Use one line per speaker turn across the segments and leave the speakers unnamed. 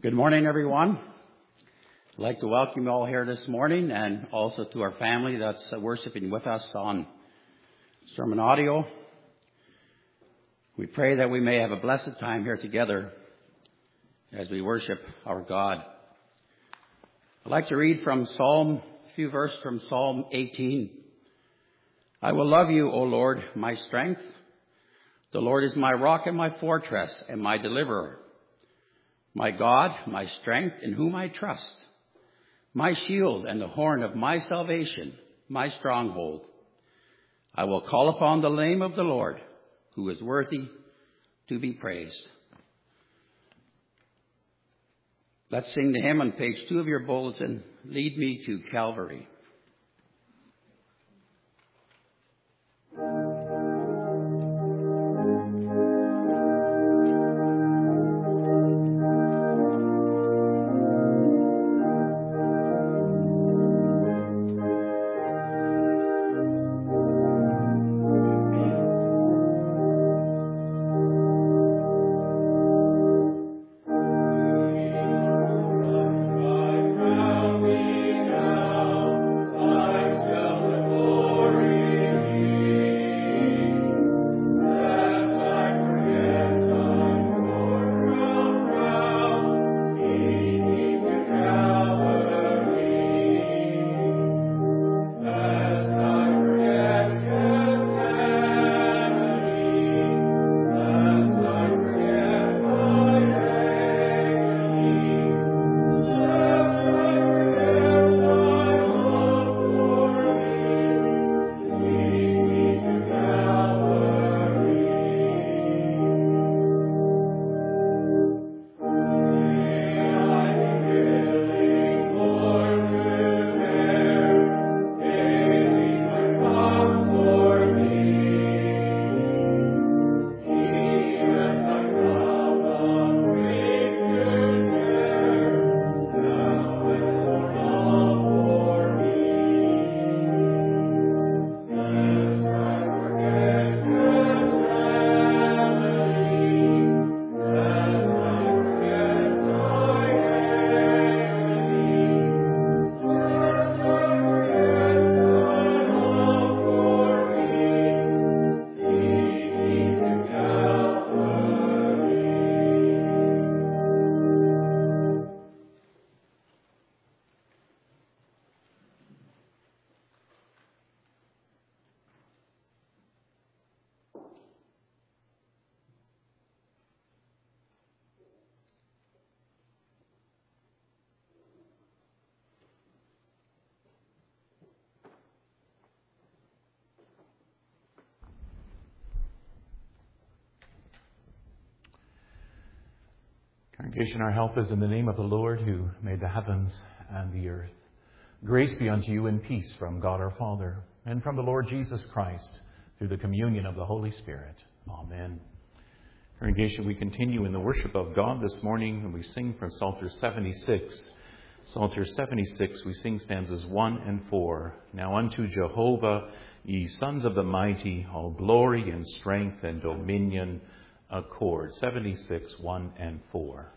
Good morning, everyone. I'd like to welcome you all here this morning and also to our family that's worshiping with us on sermon audio. We pray that we may have a blessed time here together as we worship our God. I'd like to read from a few verses from Psalm 18. I will love you, O Lord, my strength. The Lord is my rock and my fortress and my deliverer. My God, my strength, in whom I trust. My shield and the horn of my salvation, my stronghold. I will call upon the name of the Lord, who is worthy to be praised. Let's sing the hymn on page 2 of your bulletin, Lead Me to Calvary.
Congregation, our help is in the name of the Lord who made the heavens and the earth. Grace be unto you and peace from God our Father and from the Lord Jesus Christ through the communion of the Holy Spirit. Amen. Congregation, we continue in the worship of God this morning and we sing from Psalter 76. Psalter 76, we sing stanzas 1 and 4. Now unto Jehovah, ye sons of the mighty, all glory and strength and dominion accord. 76, 1 and 4.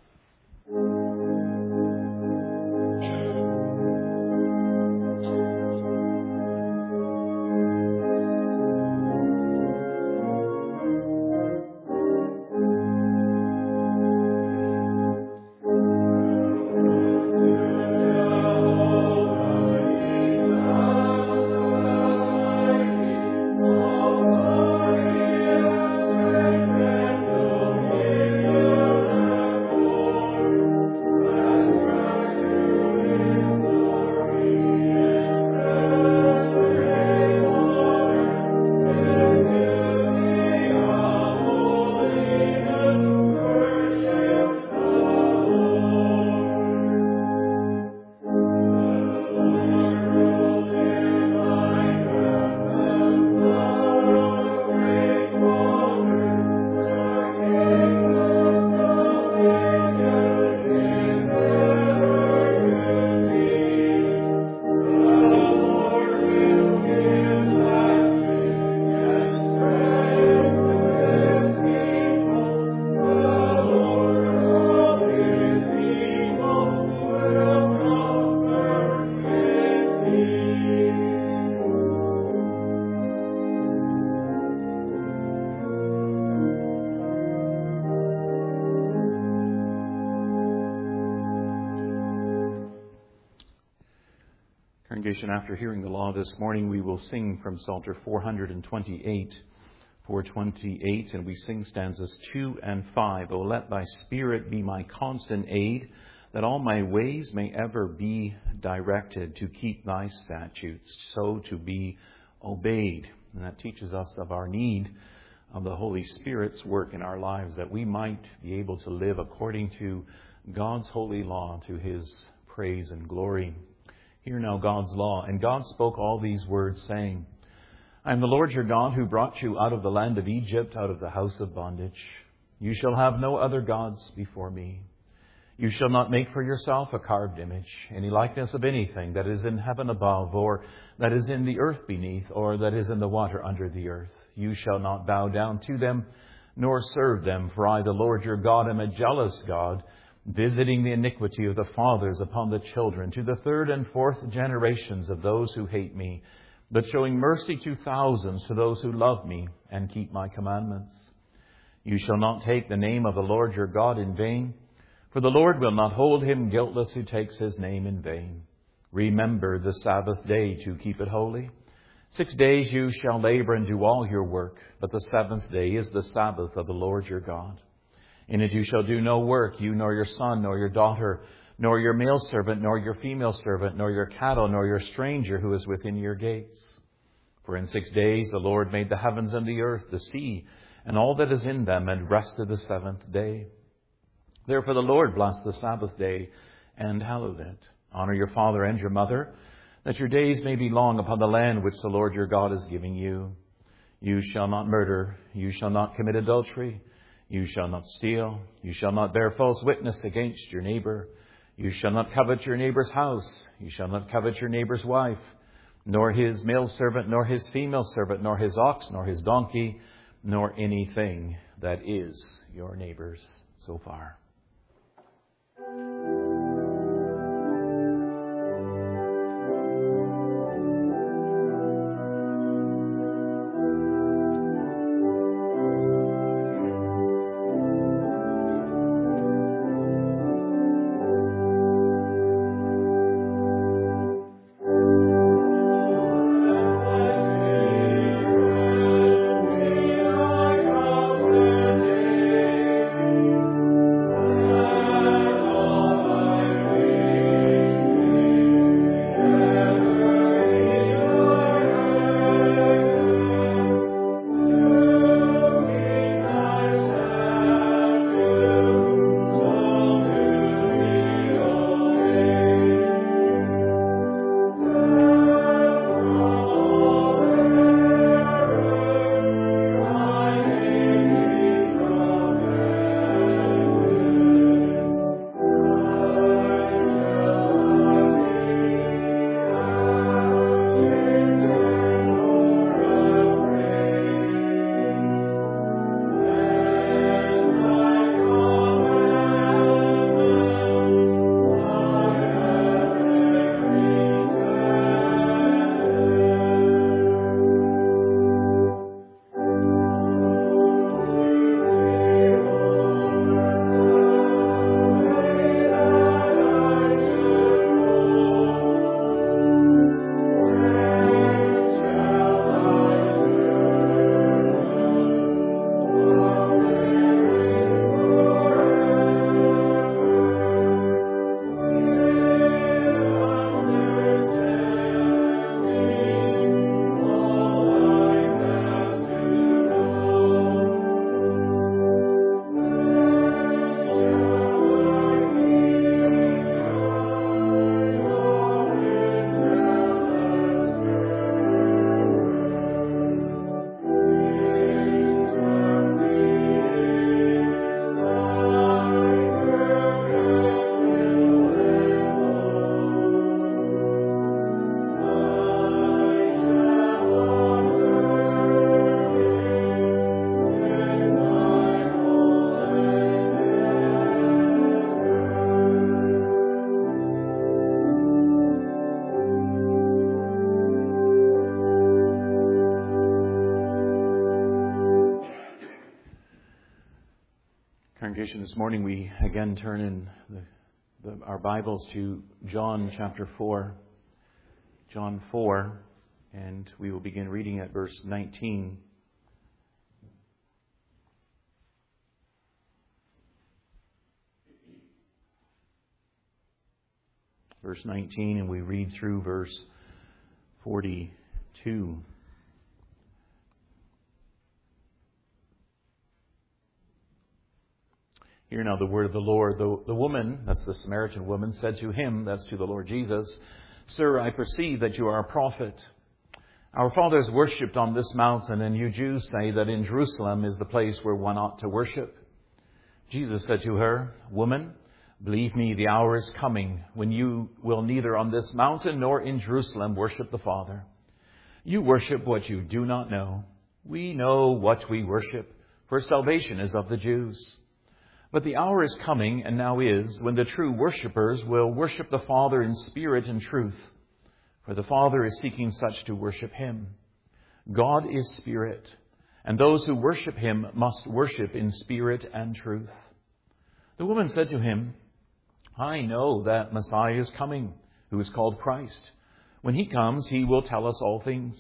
Congregation, after hearing the law this morning, we will sing from Psalter 428, 428, and we sing stanzas 2 and 5. O let thy Spirit be my constant aid, that all my ways may ever be directed to keep thy statutes, so to be obeyed. And that teaches us of our need of the Holy Spirit's work in our lives, that we might be able to live according to God's holy law, to His praise and glory. Hear now God's law. And God spoke all these words, saying, I am the Lord your God, who brought you out of the land of Egypt, out of the house of bondage. You shall have no other gods before me. You shall not make for yourself a carved image, any likeness of anything that is in heaven above, or that is in the earth beneath, or that is in the water under the earth. You shall not bow down to them, nor serve them. For I, the Lord your God, am a jealous God, visiting the iniquity of the fathers upon the children, to the third and fourth generations of those who hate me, but showing mercy to thousands, to those who love me and keep my commandments. You shall not take the name of the Lord your God in vain, for the Lord will not hold him guiltless who takes his name in vain. Remember the Sabbath day to keep it holy. 6 days you shall labor and do all your work, but the seventh day is the Sabbath of the Lord your God. In it you shall do no work, you nor your son, nor your daughter, nor your male servant, nor your female servant, nor your cattle, nor your stranger who is within your gates. For in 6 days the Lord made the heavens and the earth, the sea, and all that is in them, and rested the seventh day. Therefore the Lord blessed the Sabbath day and hallowed it. Honor your father and your mother, that your days may be long upon the land which the Lord your God is giving you. You shall not murder. You shall not commit adultery. You shall not steal. You shall not bear false witness against your neighbor. You shall not covet your neighbor's house. You shall not covet your neighbor's wife, nor his male servant, nor his female servant, nor his ox, nor his donkey, nor anything that is your neighbor's. So far. Congregation, this morning we again turn in our Bibles to John chapter 4. John 4, and we will begin reading at verse 19. Verse 19, and we read through verse 42. Hear now the word of the Lord. The woman, that's the Samaritan woman, said to him, that's to the Lord Jesus, "Sir, I perceive that you are a prophet. Our fathers worshipped on this mountain, and you Jews say that in Jerusalem is the place where one ought to worship." Jesus said to her, "Woman, believe me, the hour is coming when you will neither on this mountain nor in Jerusalem worship the Father. You worship what you do not know. We know what we worship, for salvation is of the Jews. But the hour is coming, and now is, when the true worshippers will worship the Father in spirit and truth, for the Father is seeking such to worship Him. God is spirit, and those who worship Him must worship in spirit and truth." The woman said to him, "I know that Messiah is coming, who is called Christ. When He comes, He will tell us all things."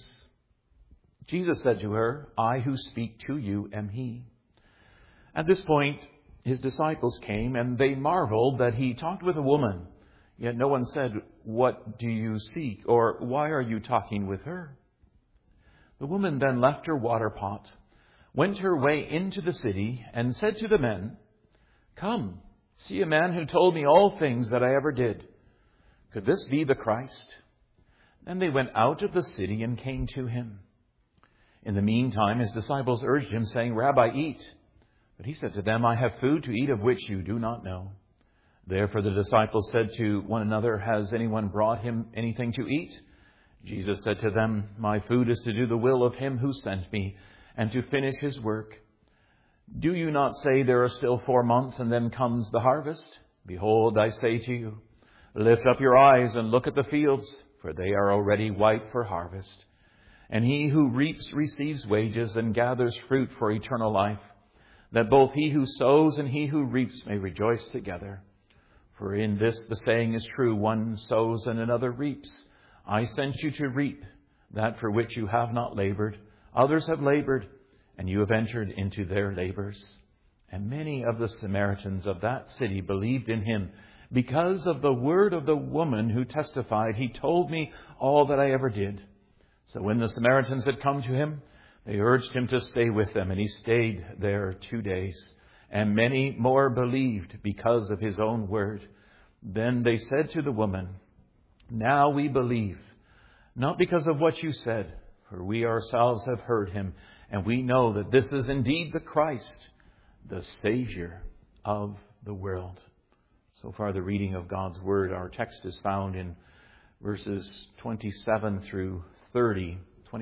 Jesus said to her, "I who speak to you am He." At this point, His disciples came, and they marveled that He talked with a woman. Yet no one said, "What do you seek?" or "Why are you talking with her?" The woman then left her water pot, went her way into the city, and said to the men, "Come, see a man who told me all things that I ever did. Could this be the Christ?" Then they went out of the city and came to Him. In the meantime, His disciples urged Him, saying, "Rabbi, eat." But He said to them, "I have food to eat of which you do not know." Therefore the disciples said to one another, "Has anyone brought Him anything to eat?" Jesus said to them, "My food is to do the will of Him who sent me, and to finish His work. Do you not say there are still 4 months, and then comes the harvest? Behold, I say to you, lift up your eyes and look at the fields, for they are already white for harvest. And he who reaps receives wages and gathers fruit for eternal life, that both he who sows and he who reaps may rejoice together. For in this the saying is true, one sows and another reaps. I sent you to reap that for which you have not labored. Others have labored, and you have entered into their labors." And many of the Samaritans of that city believed in Him because of the word of the woman who testified, "He told me all that I ever did." So when the Samaritans had come to Him, they urged Him to stay with them, and He stayed there 2 days. And many more believed because of His own word. Then they said to the woman, "Now we believe, not because of what you said, for we ourselves have heard Him, and we know that this is indeed the Christ, the Savior of the world." So far the reading of God's Word. Our text is found in verses 27 through 30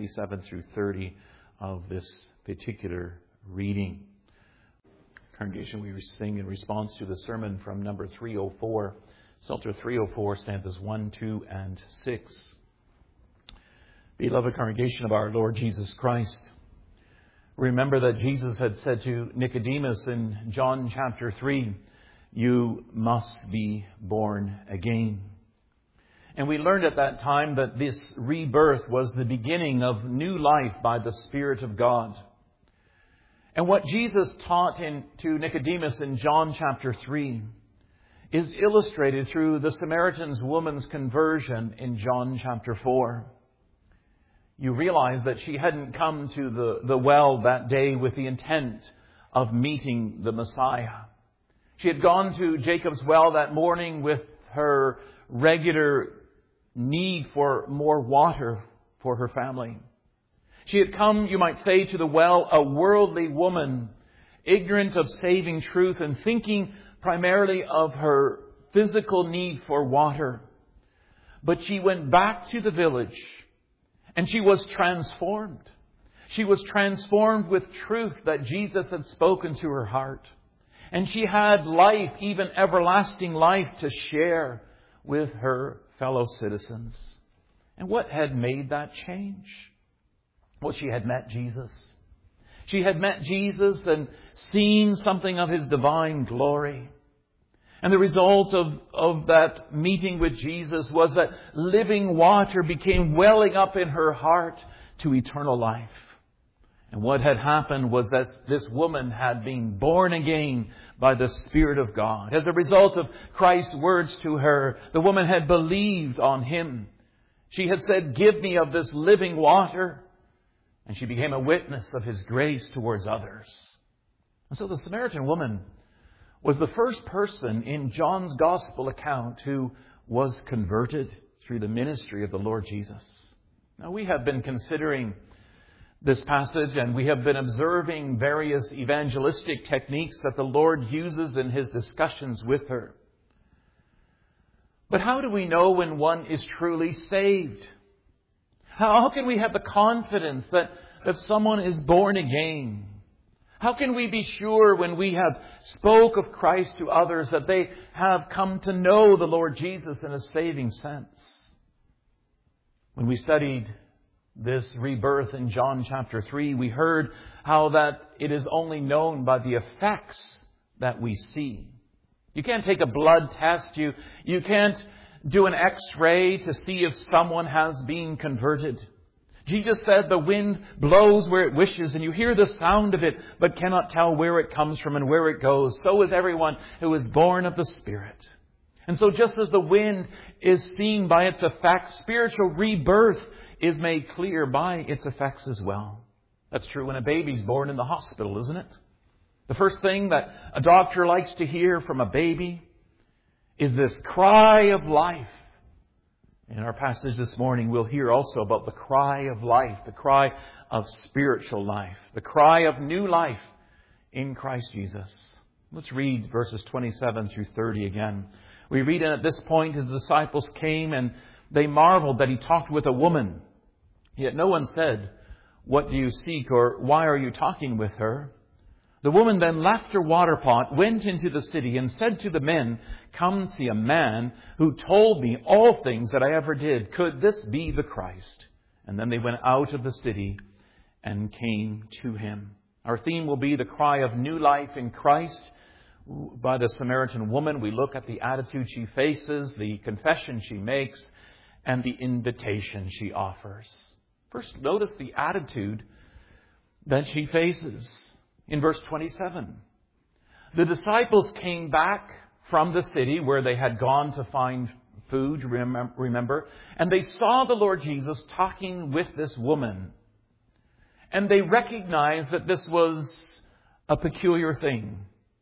of this particular reading. Congregation, we sing in response to the sermon from number 304, Psalter 304, stanzas 1, 2, and 6. Beloved congregation of our Lord Jesus Christ, remember that Jesus had said to Nicodemus in John chapter 3, "You must be born again." And we learned at that time that this rebirth was the beginning of new life by the Spirit of God. And what Jesus taught to Nicodemus in John chapter 3 is illustrated through the Samaritan woman's conversion in John chapter 4. You realize that she hadn't come to the well that day with the intent of meeting the Messiah. She had gone to Jacob's well that morning with her regular need for more water for her family. She had come, you might say, to the well, a worldly woman, ignorant of saving truth and thinking primarily of her physical need for water. But she went back to the village and she was transformed. She was transformed with truth that Jesus had spoken to her heart. And she had life, even everlasting life, to share with her fellow citizens. And what had made that change? Well, she had met Jesus. She had met Jesus and seen something of His divine glory. And the result of that meeting with Jesus was that living water became welling up in her heart to eternal life. And what had happened was that this woman had been born again by the Spirit of God. As a result of Christ's words to her, the woman had believed on Him. She had said, "Give me of this living water." And she became a witness of His grace towards others. And so the Samaritan woman was the first person in John's Gospel account who was converted through the ministry of the Lord Jesus. Now, we have been considering this passage, and we have been observing various evangelistic techniques that the Lord uses in His discussions with her. But how do we know when one is truly saved? How can we have the confidence that someone is born again? How can we be sure when we have spoke of Christ to others that they have come to know the Lord Jesus in a saving sense? When we studied this rebirth in John chapter 3, we heard how that it is only known by the effects that we see. You can't take a blood test. You can't do an X-ray to see if someone has been converted. Jesus said the wind blows where it wishes, and you hear the sound of it, but cannot tell where it comes from and where it goes. So is everyone who is born of the Spirit. And so just as the wind is seen by its effects, spiritual rebirth is made clear by its effects as well. That's true when a baby's born in the hospital, isn't it? The first thing that a doctor likes to hear from a baby is this cry of life. In our passage this morning, we'll hear also about the cry of life, the cry of spiritual life, the cry of new life in Christ Jesus. Let's read verses 27 through 30 again. We read, "And at this point his disciples came, and they marveled that he talked with a woman. Yet no one said, 'What do you seek?' or 'Why are you talking with her?' The woman then left her water pot, went into the city, and said to the men, 'Come see a man who told me all things that I ever did. Could this be the Christ?' And then they went out of the city and came to him." Our theme will be the cry of new life in Christ. By the Samaritan woman, we look at the attitude she faces, the confession she makes, and the invitation she offers. First, notice the attitude that she faces. In verse 27, the disciples came back from the city where they had gone to find food, remember, and they saw the Lord Jesus talking with this woman. And they recognized that this was a peculiar thing.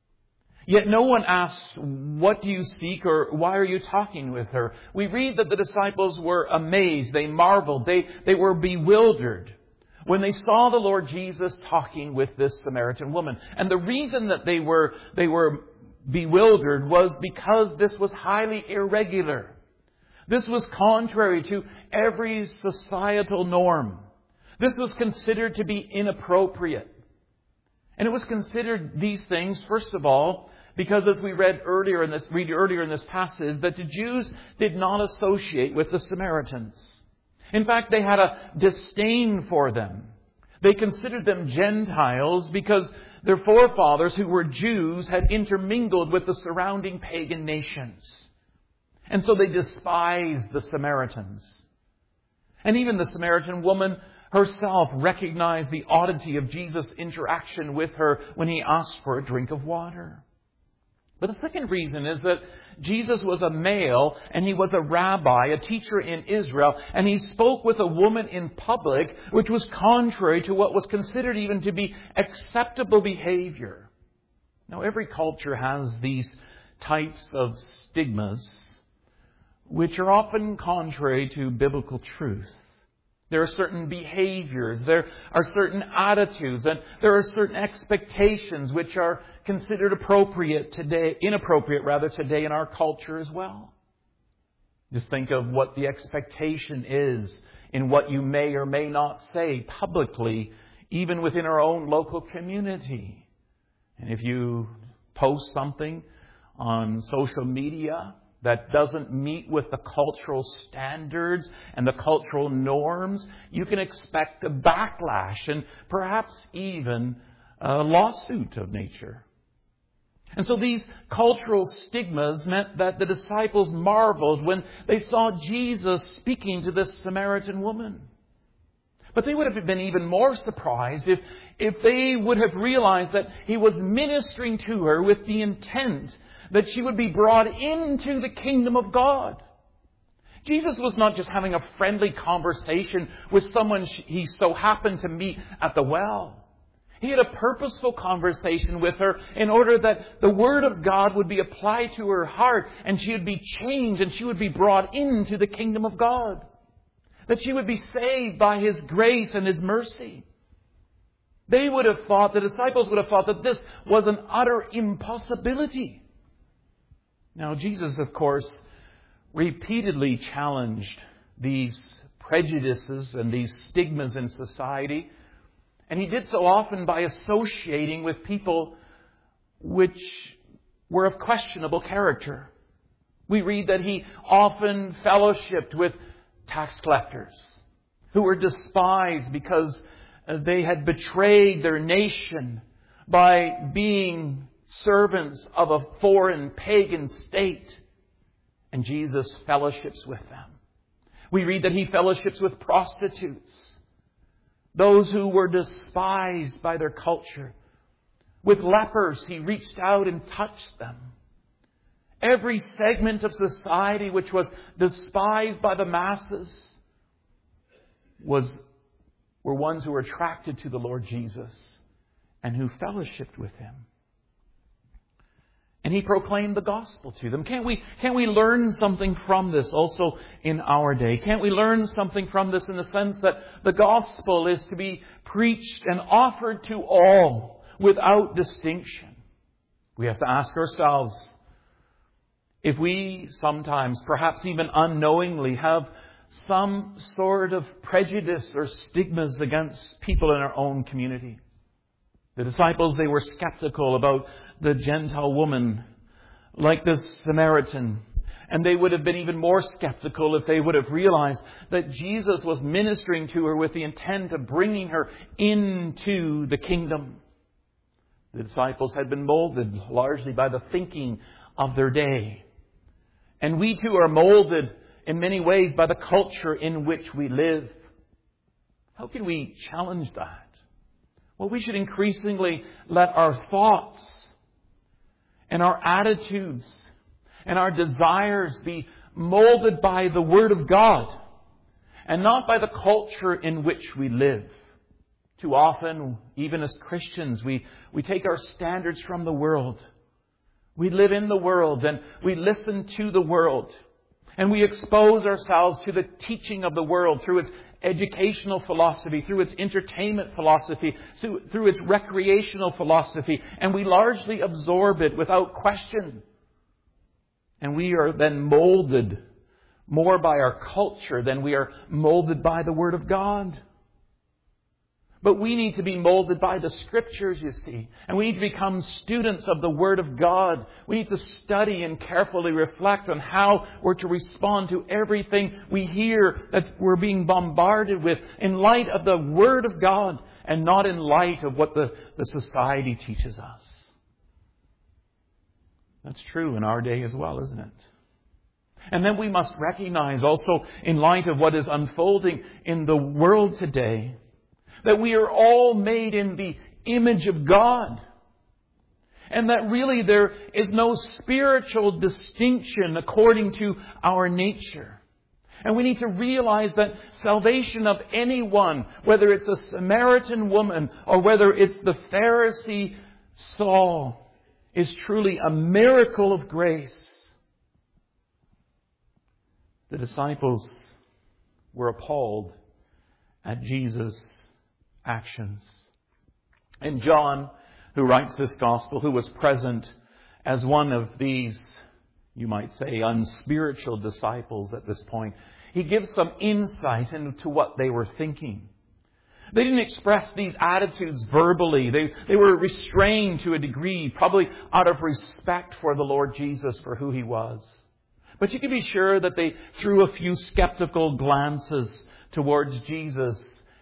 Yet no one asked, "What do you seek?" or "Why are you talking with her?" We read that the disciples were amazed. They marveled. They were bewildered when they saw the Lord Jesus talking with this Samaritan woman. And the reason that they were bewildered was because this was highly irregular. This was contrary to every societal norm. This was considered to be inappropriate. And it was considered these things, first of all, because as we read earlier in this passage, that the Jews did not associate with the Samaritans. In fact, they had a disdain for them. They considered them Gentiles because their forefathers, who were Jews, had intermingled with the surrounding pagan nations. And so they despised the Samaritans. And even the Samaritan woman herself recognized the oddity of Jesus' interaction with her when he asked for a drink of water. But the second reason is that Jesus was a male and he was a rabbi, a teacher in Israel, and he spoke with a woman in public, which was contrary to what was considered even to be acceptable behavior. Now, every culture has these types of stigmas, which are often contrary to biblical truth. There are certain behaviors, there are certain attitudes, and there are certain expectations which are considered inappropriate today in our culture as well. Just think of what the expectation is in what you may or may not say publicly, even within our own local community. And if you post something on social media that doesn't meet with the cultural standards and the cultural norms, you can expect a backlash and perhaps even a lawsuit of nature. And so these cultural stigmas meant that the disciples marveled when they saw Jesus speaking to this Samaritan woman. But they would have been even more surprised if they would have realized that He was ministering to her with the intent that she would be brought into the kingdom of God. Jesus was not just having a friendly conversation with someone He so happened to meet at the well. He had a purposeful conversation with her in order that the Word of God would be applied to her heart and she would be changed and she would be brought into the kingdom of God. That she would be saved by His grace and His mercy. They would have thought, the disciples would have thought that this was an utter impossibility. Now, Jesus, of course, repeatedly challenged these prejudices and these stigmas in society. And He did so often by associating with people which were of questionable character. We read that He often fellowshipped with tax collectors who were despised because they had betrayed their nation by being servants of a foreign pagan state. And Jesus fellowships with them. We read that He fellowships with prostitutes, those who were despised by their culture. With lepers, He reached out and touched them. Every segment of society which was despised by the masses were ones who were attracted to the Lord Jesus and who fellowshipped with Him. And He proclaimed the gospel to them. Can't we learn something from this also in our day? Can't we learn something from this in the sense that the gospel is to be preached and offered to all without distinction? We have to ask ourselves if we sometimes, perhaps even unknowingly, have some sort of prejudice or stigmas against people in our own community. The disciples, they were skeptical about the Gentile woman, like this Samaritan. And they would have been even more skeptical if they would have realized that Jesus was ministering to her with the intent of bringing her into the kingdom. The disciples had been molded largely by the thinking of their day. And we too are molded in many ways by the culture in which we live. How can we challenge that? Well, we should increasingly let our thoughts and our attitudes and our desires be molded by the Word of God and not by the culture in which we live. Too often, even as Christians, we take our standards from the world. We live in the world and we listen to the world. And we expose ourselves to the teaching of the world through its educational philosophy, through its entertainment philosophy, through its recreational philosophy. And we largely absorb it without question. And we are then molded more by our culture than we are molded by the Word of God. But we need to be molded by the Scriptures, you see. And we need to become students of the Word of God. We need to study and carefully reflect on how we're to respond to everything we hear that we're being bombarded with in light of the Word of God and not in light of what the society teaches us. That's true in our day as well, isn't it? And then we must recognize also in light of what is unfolding in the world today that we are all made in the image of God. And that really there is no spiritual distinction according to our nature. And we need to realize that salvation of anyone, whether it's a Samaritan woman or whether it's the Pharisee Saul, is truly a miracle of grace. The disciples were appalled at Jesus' actions. And John, who writes this gospel, who was present as one of these, you might say, unspiritual disciples at this point, he gives some insight into what they were thinking. They didn't express these attitudes verbally. They were restrained to a degree, probably out of respect for the Lord Jesus, for who He was. But you can be sure that they threw a few skeptical glances towards Jesus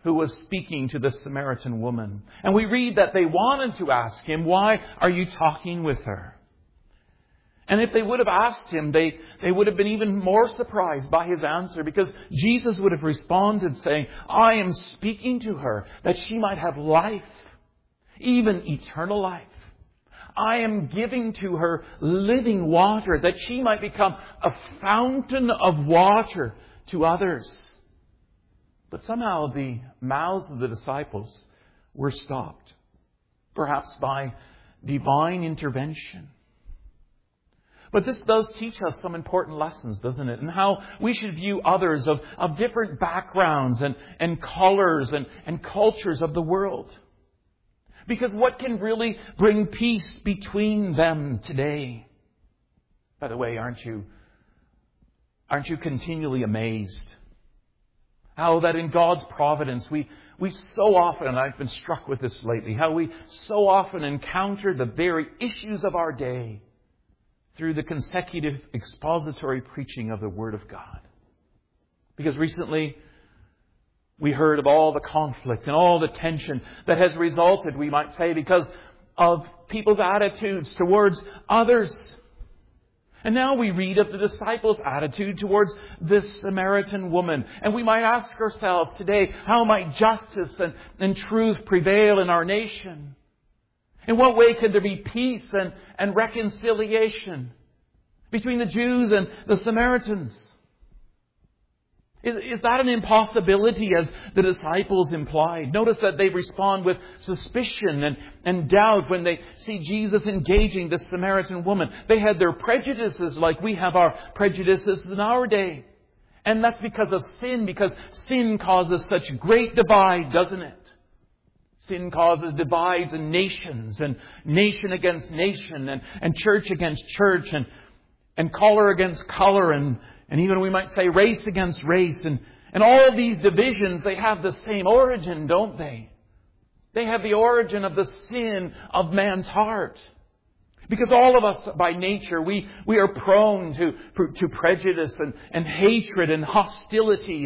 who was speaking to the Samaritan woman. And we read that they wanted to ask him, "Why are you talking with her?" And if they would have asked him, they would have been even more surprised by his answer, because Jesus would have responded saying, "I am speaking to her that she might have life, even eternal life. I am giving to her living water, that she might become a fountain of water to others." But somehow the mouths of the disciples were stopped, perhaps by divine intervention. But this does teach us some important lessons, doesn't it? And how we should view others of different backgrounds and colors and cultures of the world. Because what can really bring peace between them today? By the way, aren't you continually amazed how that in God's providence we so often, and I've been struck with this lately, how we so often encounter the very issues of our day through the consecutive expository preaching of the Word of God. Because recently we heard of all the conflict and all the tension that has resulted, we might say, because of people's attitudes towards others. And now we read of the disciples' attitude towards this Samaritan woman. And we might ask ourselves today, how might justice and truth prevail in our nation? In what way could there be peace and reconciliation between the Jews and the Samaritans? Is that an impossibility, as the disciples implied? Notice that they respond with suspicion and doubt when they see Jesus engaging this Samaritan woman. They had their prejudices like we have our prejudices in our day. And that's because of sin, because sin causes such great divide, doesn't it? Sin causes divides in nations, and nation against nation, and church against church, and color against color, and even we might say race against race. And all of these divisions, they have the same origin, don't they? They have the origin of the sin of man's heart. Because all of us by nature, we are prone to prejudice and hatred and hostility.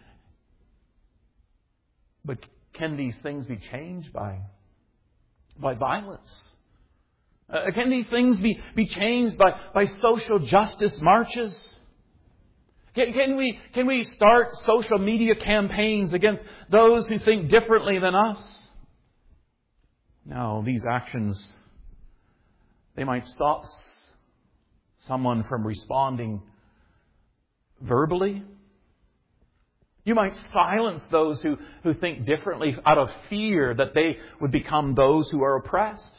But can these things be changed by violence? Can these things be changed by social justice marches? Can we start social media campaigns against those who think differently than us? No, these actions, they might stop someone from responding verbally. You might silence those who think differently out of fear that they would become those who are oppressed.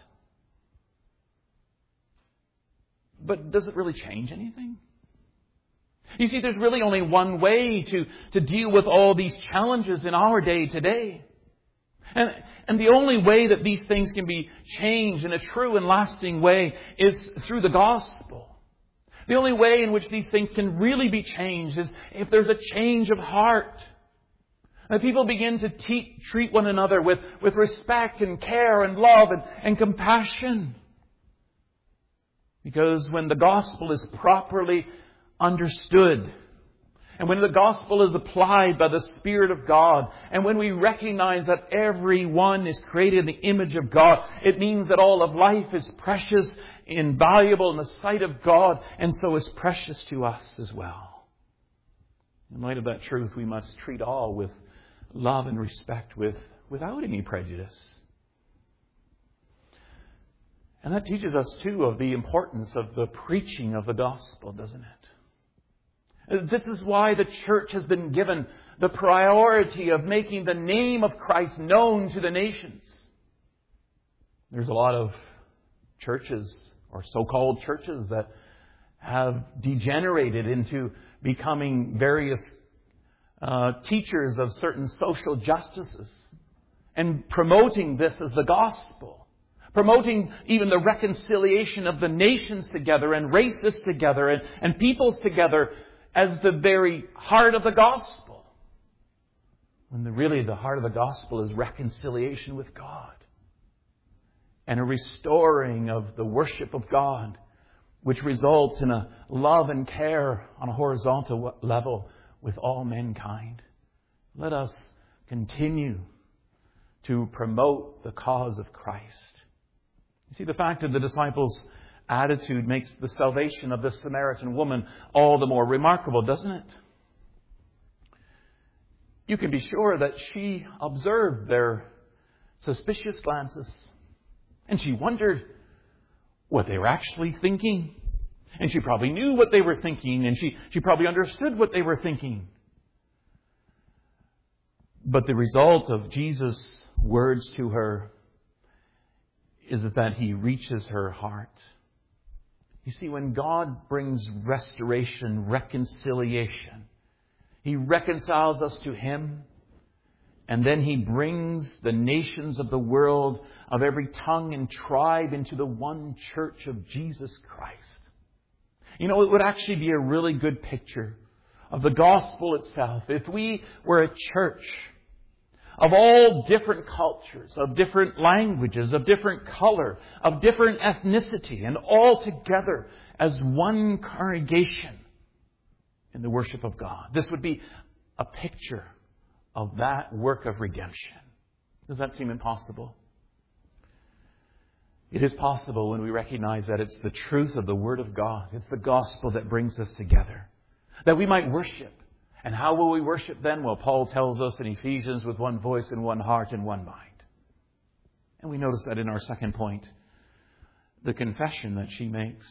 But does it really change anything? You see, there's really only one way to deal with all these challenges in our day today. And the only way that these things can be changed in a true and lasting way is through the gospel. The only way in which these things can really be changed is if there's a change of heart. That people begin to treat one another with respect and care and love and compassion. Because when the gospel is properly understood, and when the gospel is applied by the Spirit of God, and when we recognize that everyone is created in the image of God, it means that all of life is precious and valuable in the sight of God, and so is precious to us as well. In light of that truth, we must treat all with love and respect without any prejudice. And that teaches us, too, of the importance of the preaching of the gospel, doesn't it? This is why the church has been given the priority of making the name of Christ known to the nations. There's a lot of churches, or so-called churches, that have degenerated into becoming various teachers of certain social justices and promoting this as the gospel. Promoting even the reconciliation of the nations together and races together and peoples together as the very heart of the gospel. When really the heart of the gospel is reconciliation with God. And a restoring of the worship of God, which results in a love and care on a horizontal level with all mankind. Let us continue to promote the cause of Christ. You see, the fact of the disciples' attitude makes the salvation of this Samaritan woman all the more remarkable, doesn't it? You can be sure that she observed their suspicious glances, and she wondered what they were actually thinking. And she probably knew what they were thinking, and she probably understood what they were thinking. But the result of Jesus' words to her is that He reaches her heart. You see, when God brings restoration, reconciliation, He reconciles us to Him, and then He brings the nations of the world, of every tongue and tribe, into the one church of Jesus Christ. You know, it would actually be a really good picture of the gospel itself if we were a church of all different cultures, of different languages, of different color, of different ethnicity, and all together as one congregation in the worship of God. This would be a picture of that work of redemption. Does that seem impossible? It is possible when we recognize that it's the truth of the Word of God. It's the gospel that brings us together, that we might worship. And how will we worship then? Well, Paul tells us in Ephesians, with one voice and one heart and one mind. And we notice that in our second point, the confession that she makes.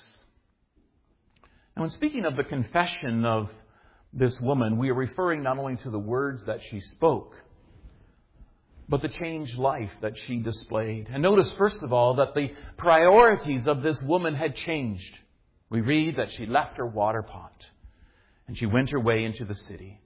And when speaking of the confession of this woman, we are referring not only to the words that she spoke, but the changed life that she displayed. And notice, first of all, that the priorities of this woman had changed. We read that she left her water pot and she went her way into the city.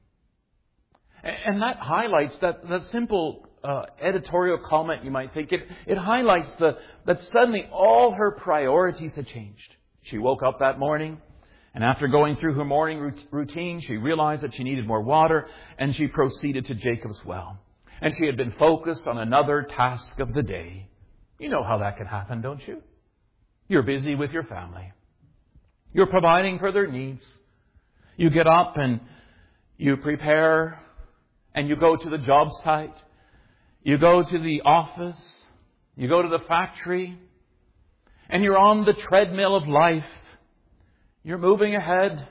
And that highlights that simple editorial comment, you might think. It highlights that suddenly all her priorities had changed. She woke up that morning, and after going through her morning routine, she realized that she needed more water, and she proceeded to Jacob's well. And she had been focused on another task of the day. You know how that can happen, don't you? You're busy with your family. You're providing for their needs. You get up and you prepare and you go to the job site. You go to the office. You go to the factory. And you're on the treadmill of life. You're moving ahead.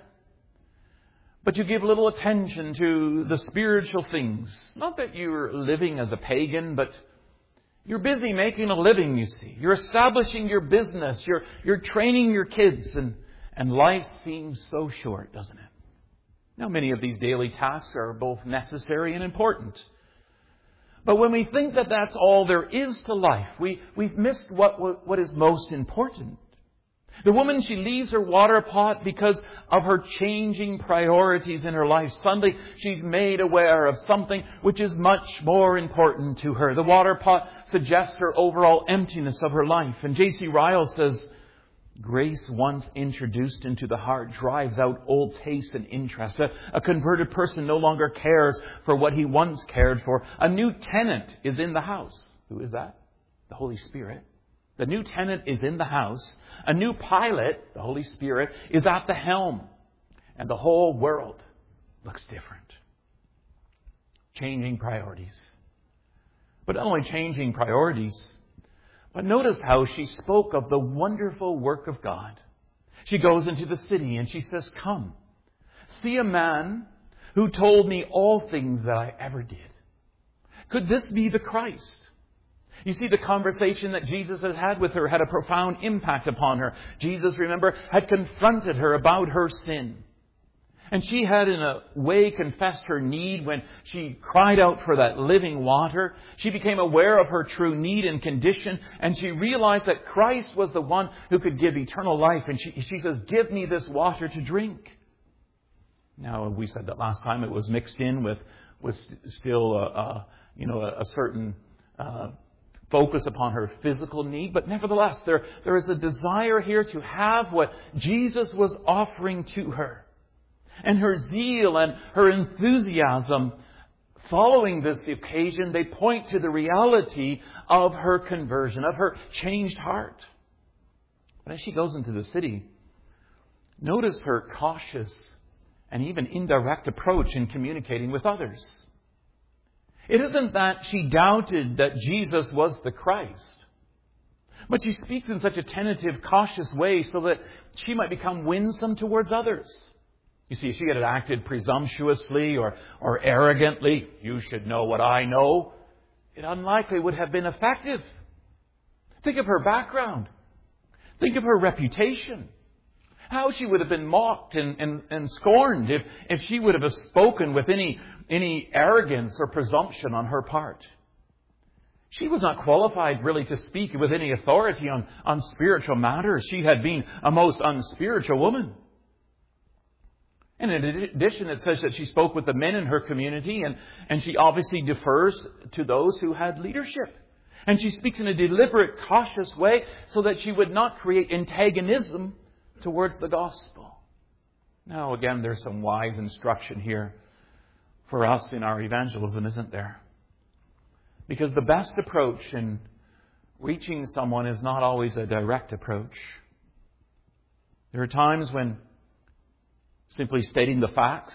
But you give little attention to the spiritual things. Not that you're living as a pagan, but you're busy making a living, you see. You're establishing your business. You're training your kids. And life seems so short, doesn't it? Now, many of these daily tasks are both necessary and important. But when we think that that's all there is to life, we've missed what is most important. The woman, she leaves her water pot because of her changing priorities in her life. Suddenly, she's made aware of something which is much more important to her. The water pot suggests her overall emptiness of her life. And J.C. Ryle says, grace once introduced into the heart drives out old tastes and interest. A converted person no longer cares for what he once cared for. A new tenant is in the house. Who is that? The Holy Spirit. The new tenant is in the house. A new pilot, the Holy Spirit, is at the helm. And the whole world looks different. Changing priorities. But not only changing priorities, but notice how she spoke of the wonderful work of God. She goes into the city and she says, come, see a man who told me all things that I ever did. Could this be the Christ? You see, the conversation that Jesus had with her had a profound impact upon her. Jesus, remember, had confronted her about her sin. And she had in a way confessed her need when she cried out for that living water. She became aware of her true need and condition. And she realized that Christ was the one who could give eternal life. And she says, give me this water to drink. Now, we said that last time it was mixed in with still a certain focus upon her physical need. But nevertheless, there is a desire here to have what Jesus was offering to her. And her zeal and her enthusiasm following this occasion, they point to the reality of her conversion, of her changed heart. But as she goes into the city, notice her cautious and even indirect approach in communicating with others. It isn't that she doubted that Jesus was the Christ, but she speaks in such a tentative, cautious way so that she might become winsome towards others. You see, if she had acted presumptuously or arrogantly, "You should know what I know," it unlikely would have been effective. Think of her background. Think of her reputation. How she would have been mocked and scorned if she would have spoken with any arrogance or presumption on her part. She was not qualified really to speak with any authority on spiritual matters. She had been a most unspiritual woman. And in addition, it says that she spoke with the men in her community, and she obviously defers to those who had leadership. And she speaks in a deliberate, cautious way so that she would not create antagonism towards the gospel. Now, again, there's some wise instruction here for us in our evangelism, isn't there? Because the best approach in reaching someone is not always a direct approach. There are times when simply stating the facts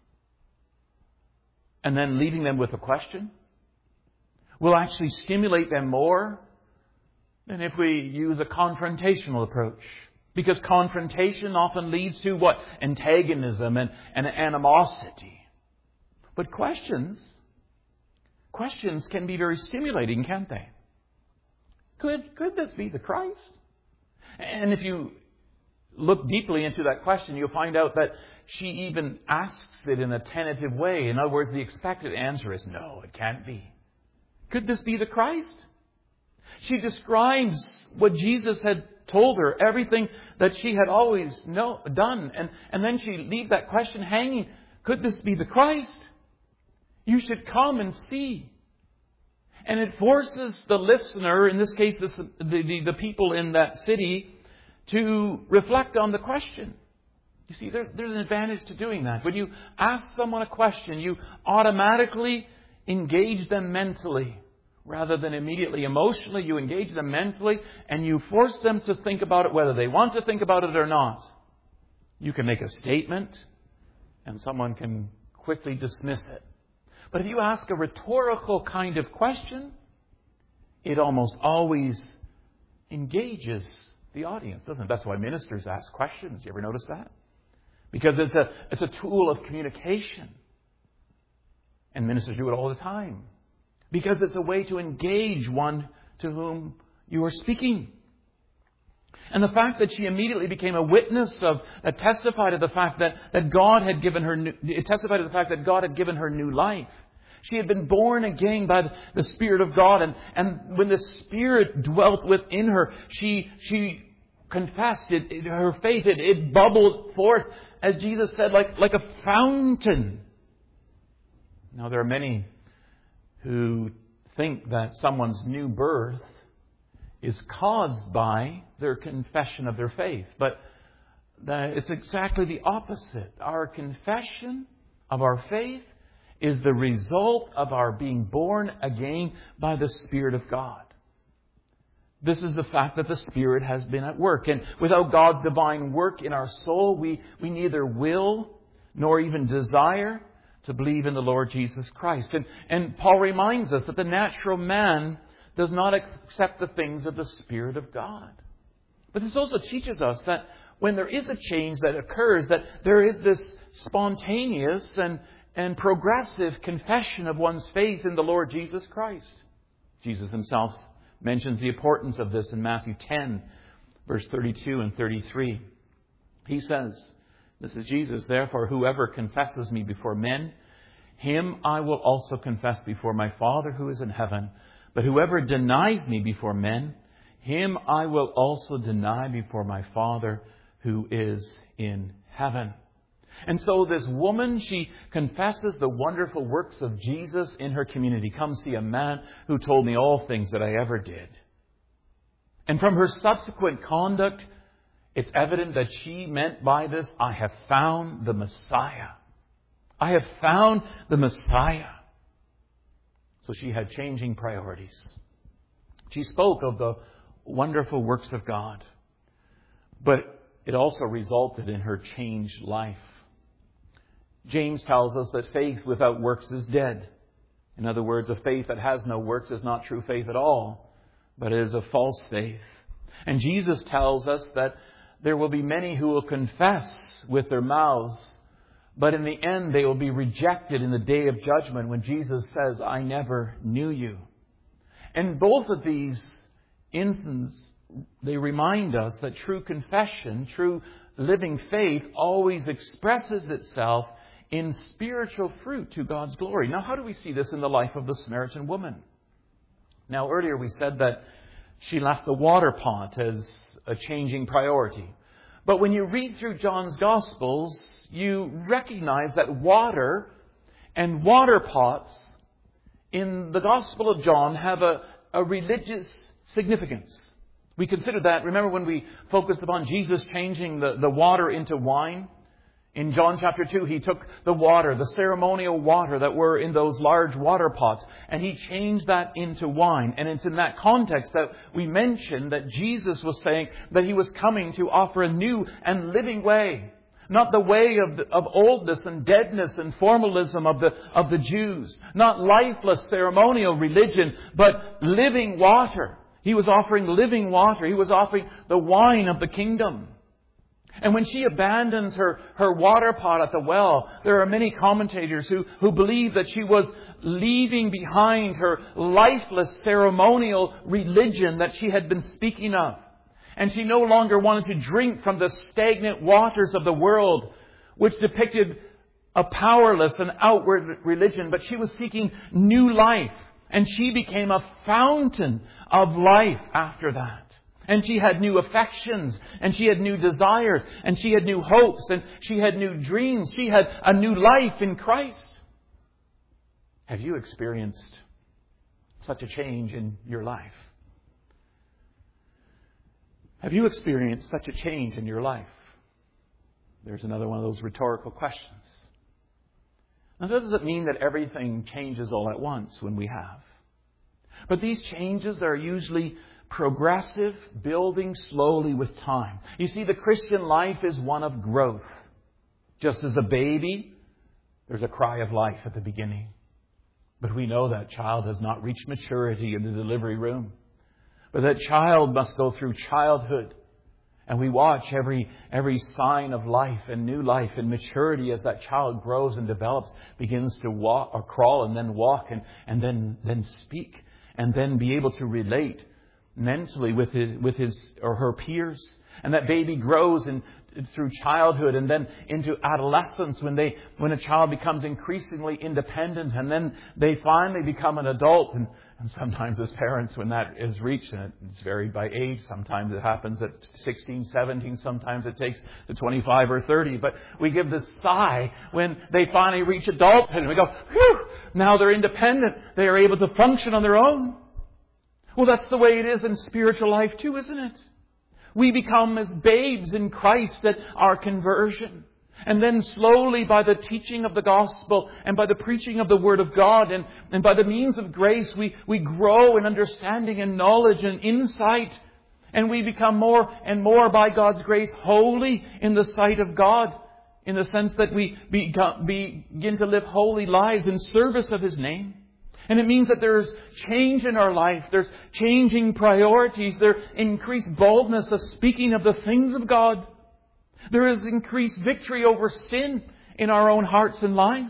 and then leaving them with a question will actually stimulate them more than if we use a confrontational approach. Because confrontation often leads to what? Antagonism and animosity. But questions can be very stimulating, can't they? Could this be the Christ? And if you look deeply into that question, you'll find out that she even asks it in a tentative way. In other words, the expected answer is no, it can't be. Could this be the Christ? She describes what Jesus had told her, everything that she had always done. And then she leaves that question hanging. Could this be the Christ? You should come and see. And it forces the listener, in this case the people in that city, to reflect on the question. You see, there's an advantage to doing that. When you ask someone a question, you automatically engage them mentally. Rather than immediately emotionally, you engage them mentally and you force them to think about it whether they want to think about it or not. You can make a statement and someone can quickly dismiss it. But if you ask a rhetorical kind of question, it almost always engages the audience, doesn't it? That's why ministers ask questions. You ever notice that? Because it's a tool of communication. And ministers do it all the time. Because it's a way to engage one to whom you are speaking. And the fact that she immediately became a witness that testified to the fact that God had given her new life. She had been born again by the Spirit of God, and when the Spirit dwelt within her, she confessed it. Her faith it bubbled forth, as Jesus said, like a fountain. Now there are many who think that someone's new birth is caused by their confession of their faith. But it's exactly the opposite. Our confession of our faith is the result of our being born again by the Spirit of God. This is the fact that the Spirit has been at work. And without God's divine work in our soul, we neither will nor even desire to believe in the Lord Jesus Christ. And Paul reminds us that the natural man does not accept the things of the Spirit of God. But this also teaches us that when there is a change that occurs, that there is this spontaneous and progressive confession of one's faith in the Lord Jesus Christ. Jesus himself mentions the importance of this in Matthew 10, verse 32 and 33. He says, this is Jesus, therefore, whoever confesses me before men, him I will also confess before my Father who is in heaven. But whoever denies me before men, him I will also deny before my Father who is in heaven. And so this woman, she confesses the wonderful works of Jesus in her community. Come see a man who told me all things that I ever did. And from her subsequent conduct, it's evident that she meant by this, I have found the Messiah. I have found the Messiah. So she had changing priorities. She spoke of the wonderful works of God. But it also resulted in her changed life. James tells us that faith without works is dead. In other words, a faith that has no works is not true faith at all, but is a false faith. And Jesus tells us that there will be many who will confess with their mouths, but in the end they will be rejected in the day of judgment when Jesus says, I never knew you. And both of these instances, they remind us that true confession, true living faith always expresses itself in spiritual fruit to God's glory. Now, how do we see this in the life of the Samaritan woman? Now, earlier we said that she left the water pot as a changing priority. But when you read through John's Gospels, you recognize that water and water pots in the Gospel of John have a religious significance. We considered that. Remember when we focused upon Jesus changing the water into wine? In John chapter 2, He took the water, the ceremonial water that were in those large water pots, and He changed that into wine. And it's in that context that we mentioned that Jesus was saying that He was coming to offer a new and living way. Not the way of oldness and deadness and formalism of the Jews. Not lifeless ceremonial religion, but living water. He was offering living water. He was offering the wine of the kingdom. And when she abandons her water pot at the well, there are many commentators who believe that she was leaving behind her lifeless ceremonial religion that she had been speaking of. And she no longer wanted to drink from the stagnant waters of the world, which depicted a powerless and outward religion, but she was seeking new life. And she became a fountain of life after that. And she had new affections, and she had new desires, and she had new hopes, and she had new dreams. She had a new life in Christ. Have you experienced such a change in your life? Have you experienced such a change in your life? There's another one of those rhetorical questions. Now, that doesn't mean that everything changes all at once when we have. But these changes are usually progressive, building slowly with time. You see, the Christian life is one of growth. Just as a baby, there's a cry of life at the beginning. But we know that child has not reached maturity in the delivery room. But that child must go through childhood. And we watch every sign of life and new life and maturity as that child grows and develops, begins to walk or crawl and then walk and then speak and then be able to relate mentally with his or her peers. And that baby grows through childhood and then into adolescence when a child becomes increasingly independent, and then they finally become an adult. And sometimes as parents, when that is reached, and it's varied by age, sometimes it happens at 16, 17, sometimes it takes to 25 or 30. But we give this sigh when they finally reach adulthood and we go, whew, now they're independent. They are able to function on their own. Well, that's the way it is in spiritual life too, isn't it? We become as babes in Christ at our conversion. And then slowly by the teaching of the gospel and by the preaching of the Word of God and by the means of grace, we grow in understanding and knowledge and insight. And we become more and more by God's grace holy in the sight of God, in the sense that we begin to live holy lives in service of His name. And it means that there's change in our life. There's changing priorities. There's increased boldness of speaking of the things of God. There is increased victory over sin in our own hearts and lives.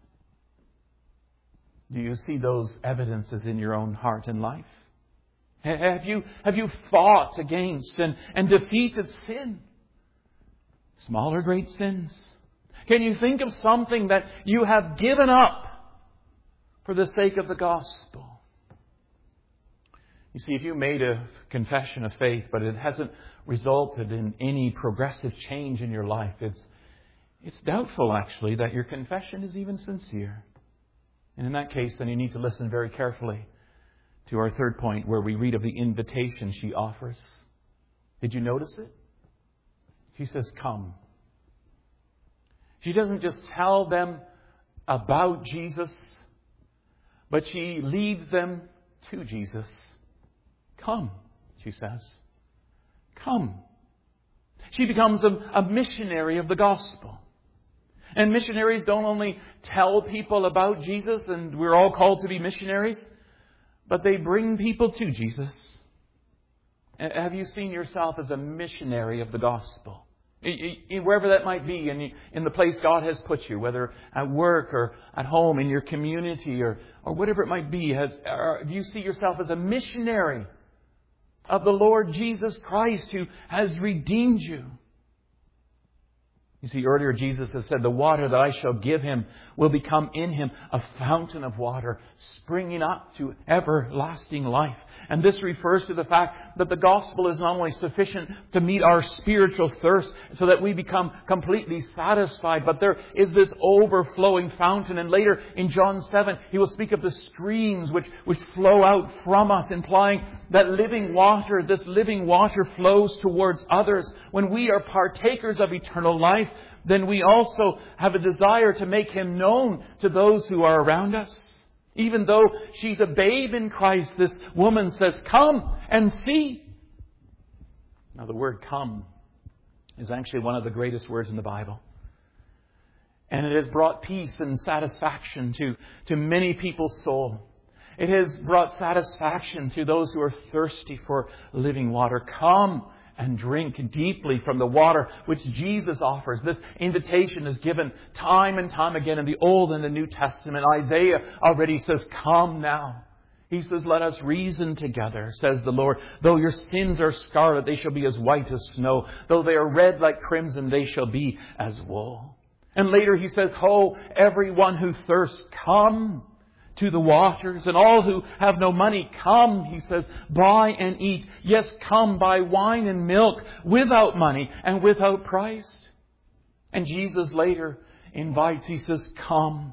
Do you see those evidences in your own heart and life? Have you fought against and defeated sin? Small or great sins? Can you think of something that you have given up for the sake of the gospel? You see, if you made a confession of faith, but it hasn't resulted in any progressive change in your life, it's doubtful, actually, that your confession is even sincere. And in that case, then you need to listen very carefully to our third point, where we read of the invitation she offers. Did you notice it? She says, come. She doesn't just tell them about Jesus, but she leads them to Jesus. Come, she says. Come. She becomes a missionary of the gospel. And missionaries don't only tell people about Jesus, and we're all called to be missionaries, but they bring people to Jesus. Have you seen yourself as a missionary of the gospel? Wherever that might be, in the place God has put you, whether at work or at home, in your community or whatever it might be, do you see yourself as a missionary of the Lord Jesus Christ who has redeemed you? You see, earlier Jesus has said, the water that I shall give him will become in him a fountain of water springing up to everlasting life. And this refers to the fact that the gospel is not only sufficient to meet our spiritual thirst so that we become completely satisfied, but there is this overflowing fountain. And later in John 7, he will speak of the streams which flow out from us, implying that this living water flows towards others. When we are partakers of eternal life, then we also have a desire to make him known to those who are around us. Even though she's a babe in Christ, this woman says, "Come and see." Now, the word "come" is actually one of the greatest words in the Bible. And it has brought peace and satisfaction to many people's soul. It has brought satisfaction to those who are thirsty for living water. Come and drink deeply from the water which Jesus offers. This invitation is given time and time again in the Old and the New Testament. Isaiah already says, "Come now." He says, "Let us reason together, says the Lord. Though your sins are scarlet, they shall be as white as snow. Though they are red like crimson, they shall be as wool." And later he says, "Ho, everyone who thirsts, come to the waters, and all who have no money, come," he says, "buy and eat. Yes, come, buy wine and milk without money and without price." And Jesus later invites, he says, "Come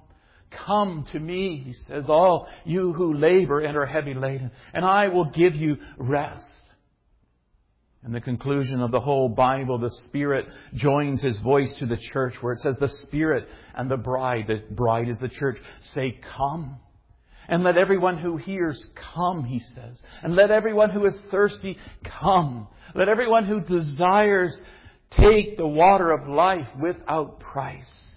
to me," he says, "all you who labor and are heavy laden, and I will give you rest." In the conclusion of the whole Bible, the Spirit joins his voice to the church, where it says the Spirit and the bride is the church, say, "Come." And let everyone who hears come, he says. And let everyone who is thirsty come. Let everyone who desires take the water of life without price.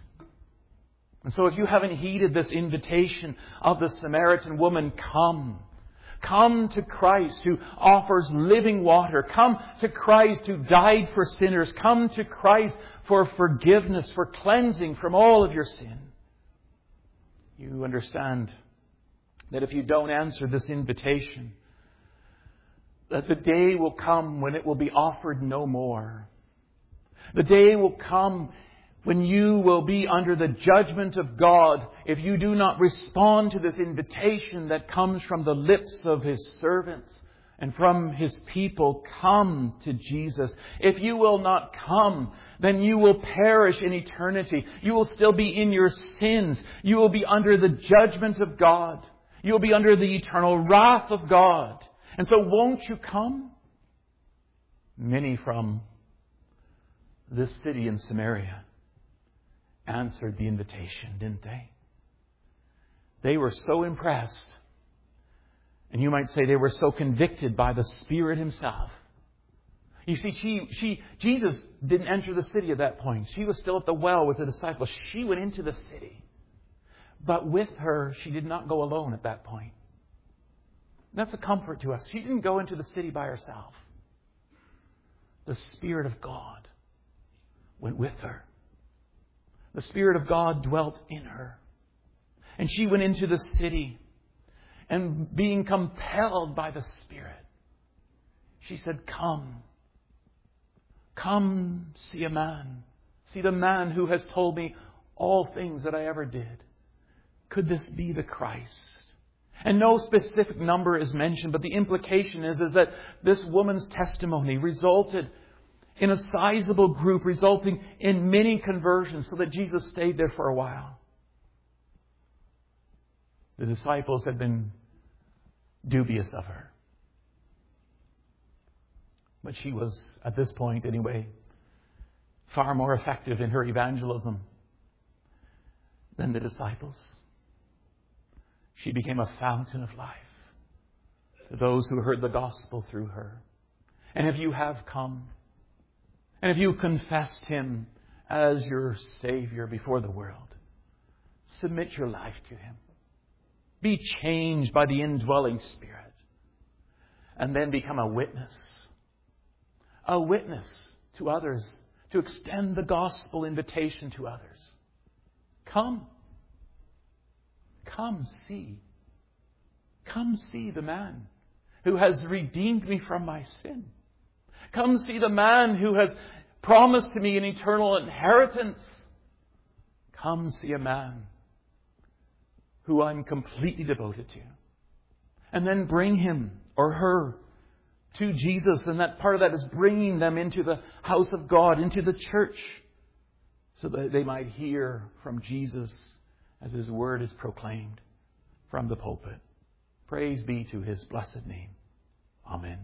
And so if you haven't heeded this invitation of the Samaritan woman, come. Come to Christ who offers living water. Come to Christ who died for sinners. Come to Christ for forgiveness, for cleansing from all of your sin. You understand that if you don't answer this invitation, that the day will come when it will be offered no more. The day will come when you will be under the judgment of God if you do not respond to this invitation that comes from the lips of his servants and from his people. Come to Jesus. If you will not come, then you will perish in eternity. You will still be in your sins. You will be under the judgment of God. You'll be under the eternal wrath of God. And so won't you come? Many from this city in Samaria answered the invitation, didn't they? They were so impressed. And you might say they were so convicted by the Spirit himself. You see, Jesus didn't enter the city at that point. She was still at the well with the disciples. She went into the city. But with her, she did not go alone at that point. And that's a comfort to us. She didn't go into the city by herself. The Spirit of God went with her. The Spirit of God dwelt in her. And she went into the city. And being compelled by the Spirit, she said, "Come. Come see a man. See the man who has told me all things that I ever did. Could this be the Christ?" And no specific number is mentioned, but the implication is that this woman's testimony resulted in a sizable group, resulting in many conversions, so that Jesus stayed there for a while. The disciples had been dubious of her. But she was, at this point anyway, far more effective in her evangelism than the disciples. She became a fountain of life to those who heard the gospel through her. And if you have come, and if you confessed Him as your Savior before the world. Submit your life to Him. Be changed by the indwelling Spirit. And then become a witness. A witness to others. To extend the gospel invitation to others. Come. Come see. Come see the man who has redeemed me from my sin. Come see the man who has promised to me an eternal inheritance. Come see a man who I'm completely devoted to. And then bring him or her to Jesus. And that part of that is bringing them into the house of God, into the church, so that they might hear from Jesus as His word is proclaimed from the pulpit. Praise be to His blessed name. Amen.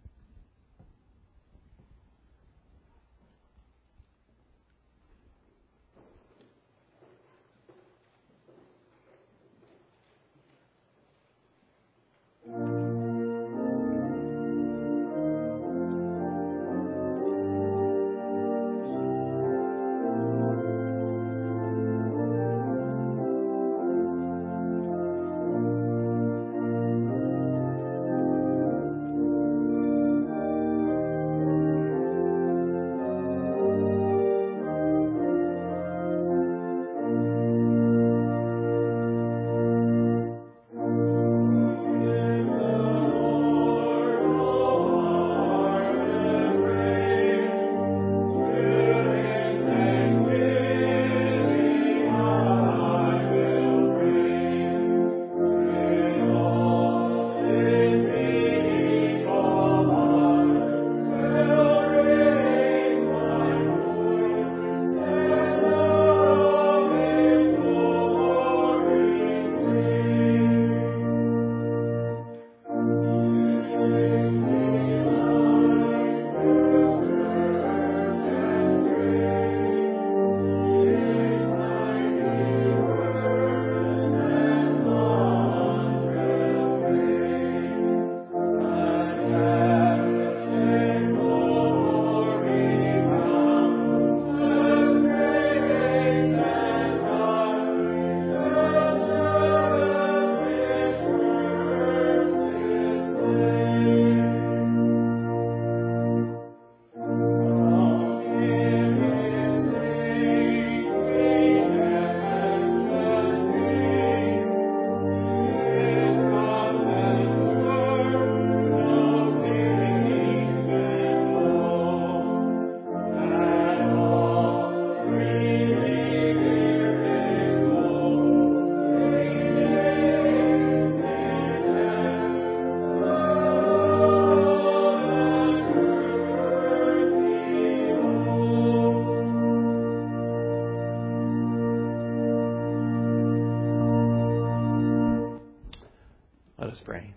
Let us pray.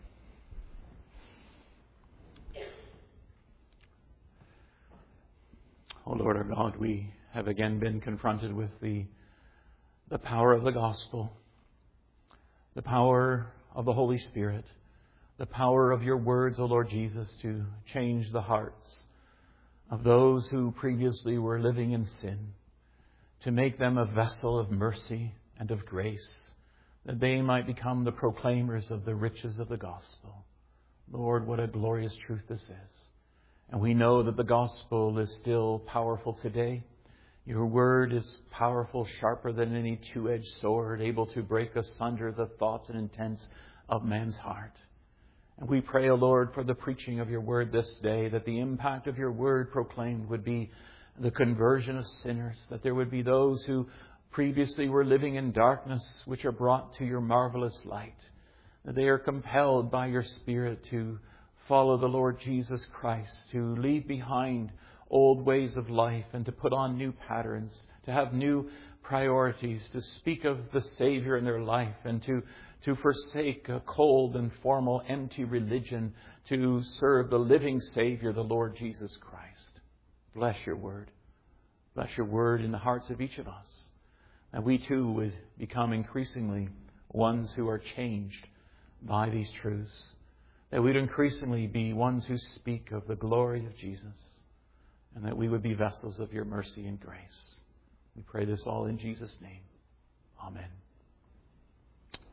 Oh Lord our God, we have again been confronted with the power of the gospel, the power of the Holy Spirit, the power of your words, O Lord Jesus, to change the hearts of those who previously were living in sin, to make them a vessel of mercy and of grace, that they might become the proclaimers of the riches of the gospel. Lord, what a glorious truth this is. And we know that the gospel is still powerful today. Your word is powerful, sharper than any two-edged sword, able to break asunder the thoughts and intents of man's heart. And we pray, O Lord, for the preaching of your word this day, that the impact of your word proclaimed would be the conversion of sinners, that there would be those who previously were living in darkness, which are brought to your marvelous light. That they are compelled by your Spirit to follow the Lord Jesus Christ, to leave behind old ways of life and to put on new patterns, to have new priorities, to speak of the Savior in their life and to forsake a cold and formal, empty religion to serve the living Savior, the Lord Jesus Christ. Bless your word. Bless your word in the hearts of each of us. And we too would become increasingly ones who are changed by these truths. That we'd increasingly be ones who speak of the glory of Jesus. And that we would be vessels of your mercy and grace. We pray this all in Jesus' name. Amen.